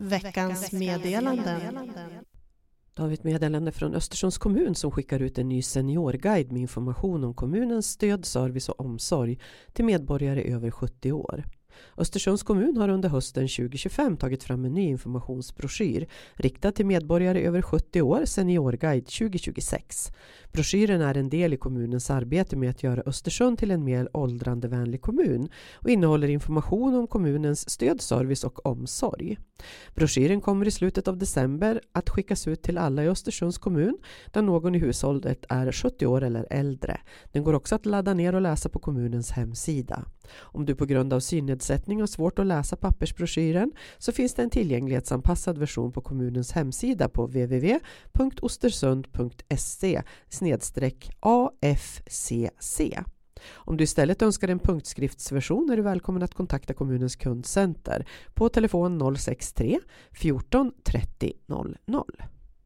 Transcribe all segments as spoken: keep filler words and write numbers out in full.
Veckans meddelanden. Då har vi ett meddelande från Östersunds kommun som skickar ut en ny seniorguide med information om kommunens stöd, service och omsorg till medborgare över sjuttio år. Östersunds kommun har under hösten tjugo tjugofem tagit fram en ny informationsbroschyr riktad till medborgare över sjuttio år, Seniorguide tjugo tjugosex. Broschyren är en del i kommunens arbete med att göra Östersund till en mer åldrandevänlig kommun och innehåller information om kommunens stöd, service och omsorg. Broschyren kommer i slutet av december att skickas ut till alla i Östersunds kommun där någon i hushållet är sjuttio år eller äldre. Den går också att ladda ner och läsa på kommunens hemsida. Om du på grund av synnedsättning har svårt att läsa pappersbroschyren så finns det en tillgänglighetsanpassad version på kommunens hemsida på w w w punkt ostersund punkt se snedstreck A F C C. Om du istället önskar en punktskriftsversion är du välkommen att kontakta kommunens kundcenter på telefon noll sex tre fjorton trettio noll noll.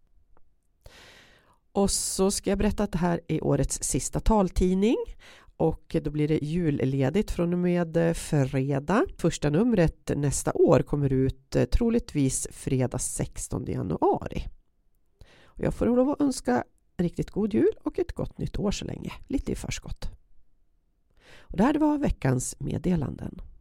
Och så ska jag berätta att det här är årets sista taltidning. Och då blir det julledigt från och med fredag. Första numret nästa år kommer ut troligtvis fredag sextonde januari. Och jag får lov att önska en riktigt god jul och ett gott nytt år så länge. Lite i förskott. Och det här var veckans meddelanden.